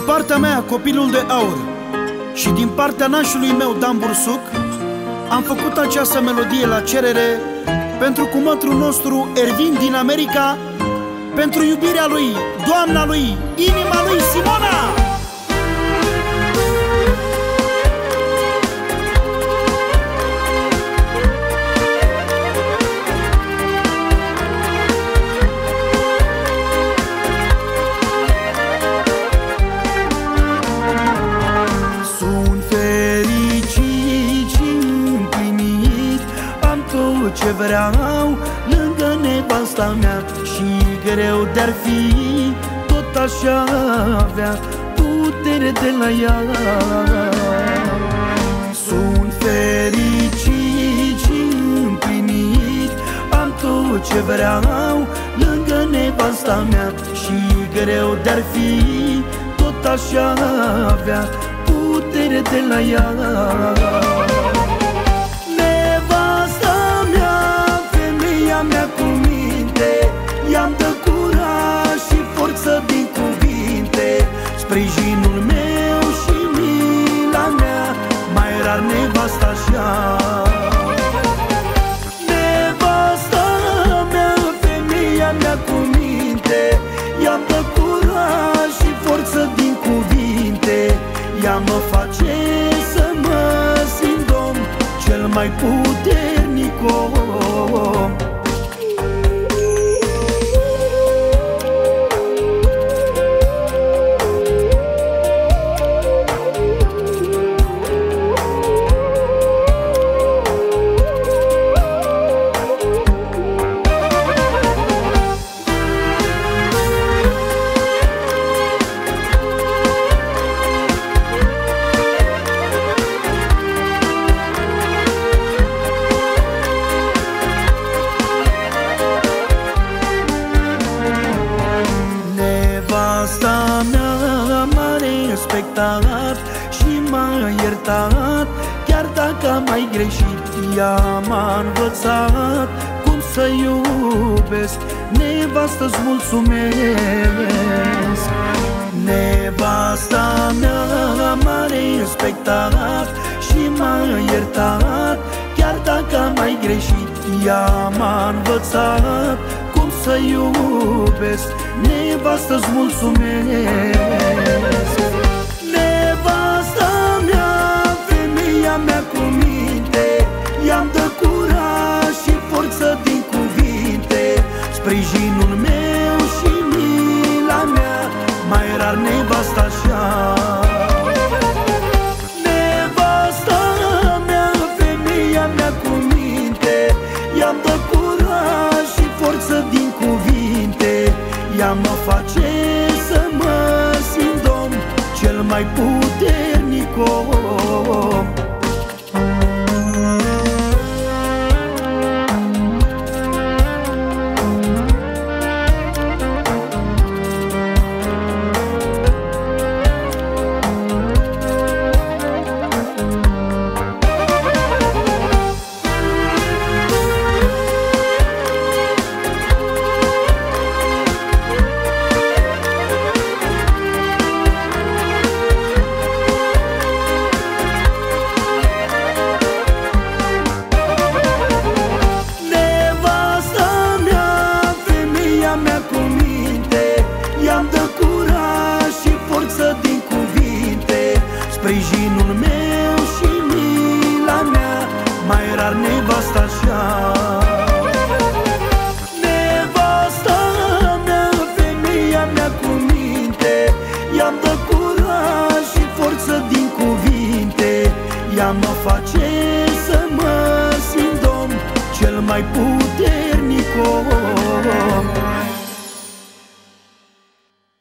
partea mea, Copilul de Aur, și din partea nașului meu, Dan Bursuc, am făcut această melodie la cerere pentru cumătrul nostru Ervin din America, pentru iubirea lui, doamna lui, inima lui Simona. Ce vreau lângă nevasta mea, și greu de-ar fi, tot așa avea putere de la ea. Sunt fericit și împlinit, am tot ce vreau lângă nevasta mea, și greu de-ar fi, tot așa avea putere de la ea. Mea cu minte, i-am dă curaj și forță din cuvinte, sprijinul meu și mila mea, mai rar nevasta așa. Nevasta mea, femeia mea cu minte, i-am dă curaj și forță din cuvinte, ea mă face să mă simt domn, cel mai puternic om. Nevasta mea m-a respectat și m-a iertat, chiar dacă am mai greșit, ea m-a învățat cum să iubesc. Nevastă-ți mulțumesc. Nevasta mea m-a respectat și m-a iertat, chiar dacă am mai greșit, ea m-a învățat cum să iubesc. Nevastă-ți mulțumesc. Nevasta mea, femeia mea cu minte, i-am dă curaj și forță din cuvinte, sprijinul meu și mila mea, mai rar nevasta așa. Nevasta mea, femeia mea cu minte, i-am dă curaj și forță din cuvinte, ea mă face să mă simt domn, cel mai puternic om. I-am dă curaj și forță din cuvinte, sprijinul meu și mila mea, mai rar nevasta așa. Nevasta mea, femeia mea cu minte, i-am dă curaj și forță din cuvinte, ea mă face să mă simt domn, cel mai puternic om.